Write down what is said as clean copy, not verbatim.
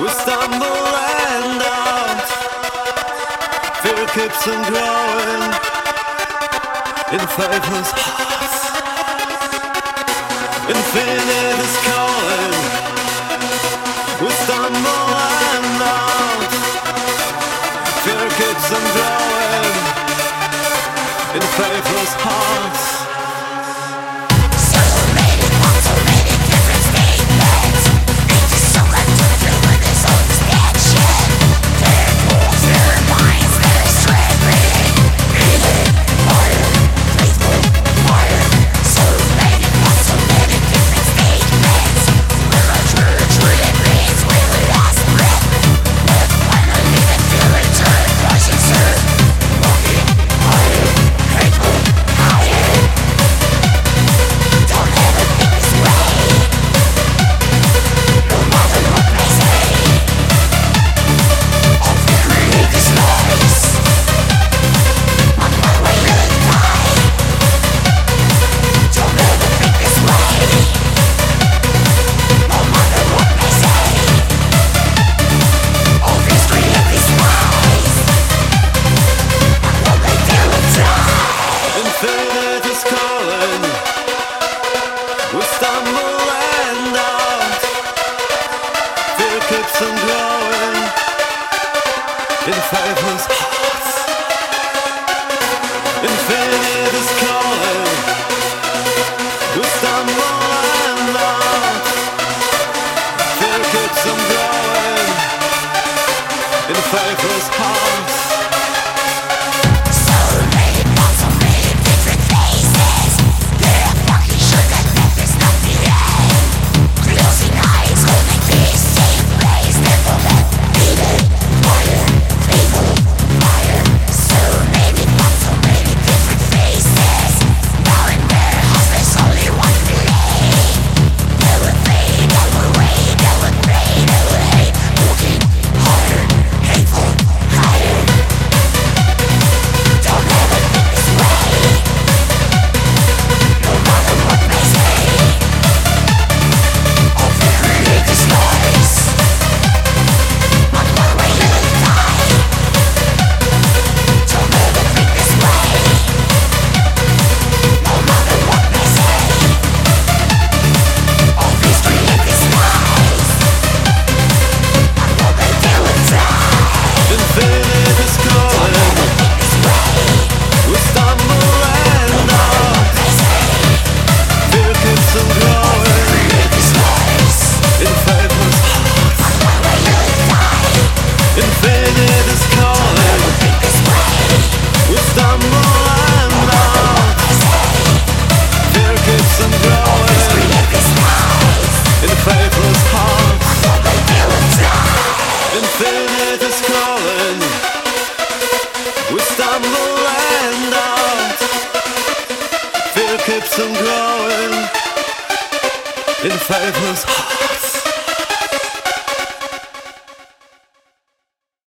We stumble and out. Fear keeps on growing in faithless hearts. Infinite is calling. We stumble and out. Fear keeps on growing in faithless hearts. Infinite is calling. We stumble and out. Fear keeps on growing in faithless hearts. Infinite is calling. We stumble and out. Fear keeps on growing in faithless hearts. Infinite is calling. We stumble and out. Fear keeps on growing in faithless hearts. Infinite is calling. We stumble and out. Fear keeps on growing in faithless hearts.